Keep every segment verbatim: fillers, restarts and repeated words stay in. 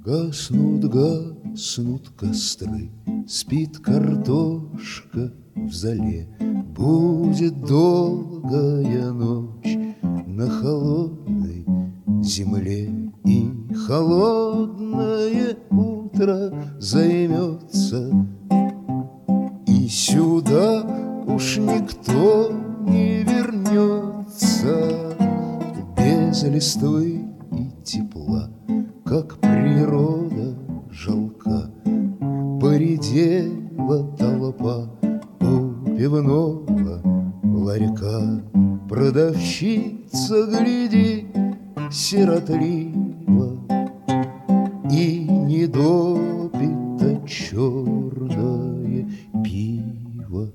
Гаснут, гаснут костры, спит картошка в зале. Будет долгая ночь на холодной земле, и холодное утро займется, и сюда уж никто не вернется. Без листвы и тепла, как природа жалка, поредела толпа у пивного ларька. Продавщица глядит сиротливо и не допито черное пиво.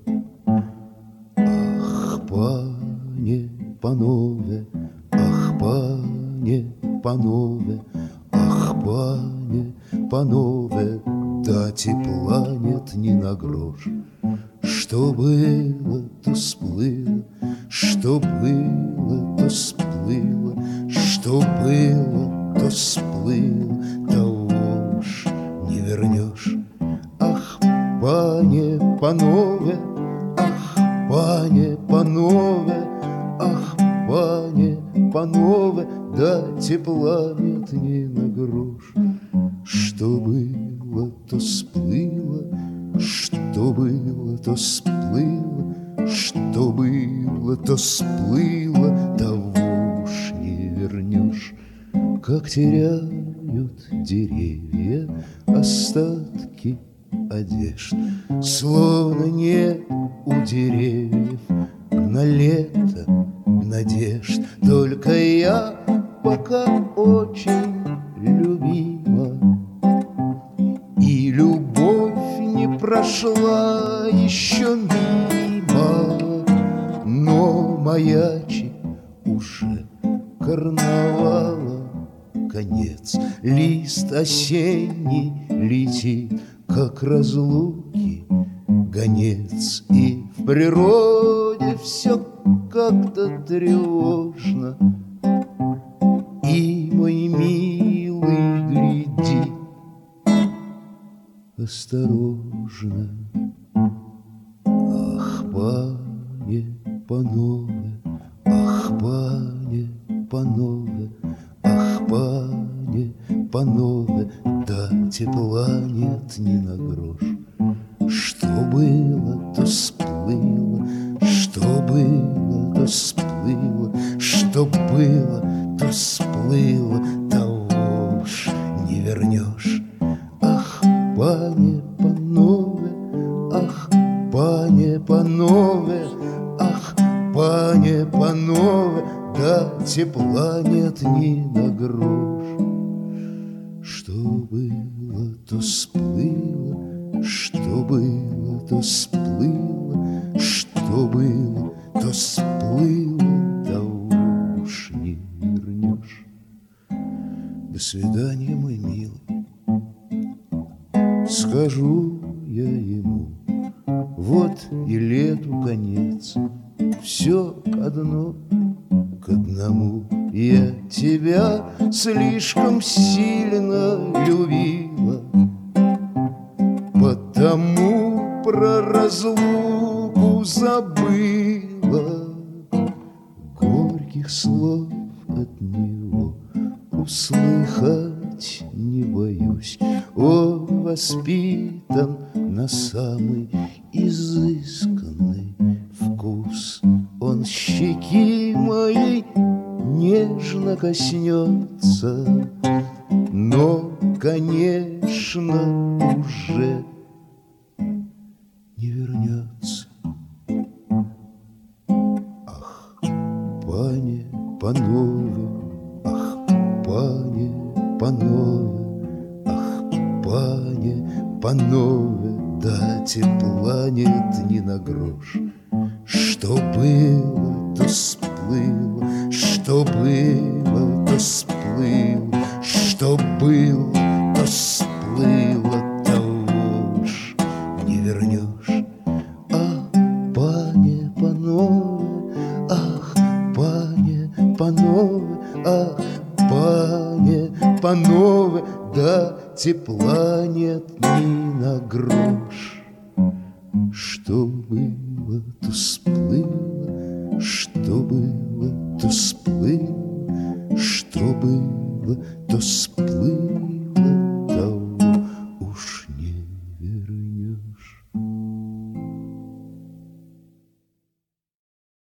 Ах, пане, панове, ах, пане, панове, ах, пане, панове, да тепла нет ни на грош. Что было, то сплыло, что было, то сплыло, что было, то сплыло, того уж не вернешь. Ах, пане, панове, ах, пане, панове, ах, пане, панове, да тепла нет ни на грош. Что было, то сплыло, что было, то сплыло, что было, то сплыло, того уж не вернешь. Как теряют деревья остатки одежд, словно нет у деревьев на лето надежд. Только я пока очень любима, и любовь не прошла еще мимо, но маячит уже карнавала конец. Лист осенний летит, как разлуки гонец, и в природе все как-то тревожно. И мой милый глядит осторожно. Ах, пане, панове, ах, пане, панове, ах, пане, панове, да тепла нет ни на грош. Что было, то сплыло, что было, то сплыло, что было, то сплыло, того уж не вернешь. Ах, пане, панове, ах, пане, панове, ах, пане, панове, да тепла нет ни на грош. Что было, то сплыло, что было, то сплыло, что было, то сплыло, того уж не вернешь. До свидания, мой милый, скажу я ему. Вот и лету конец, все одно к одному. Я тебя слишком сильно любила, потому про разлуку забыла. Горьких слов от него услыхать не боюсь. О, воспитан на самый изысканный вкус, он щеки моей нежно коснется, но, конечно, уже не вернется. Ах, пане, панове, ах, пане, панове, ах, пане, панове, да тепла нет ни на грош. Что было, то сплыло, что было, то сплыло, что было, то сплыло, того уж не вернешь. Ах, пане, панове, ах, пане, панове, ах, пане, панове, да тепла нет ни на грош. Что было, то сплыло, что было, то сплыло.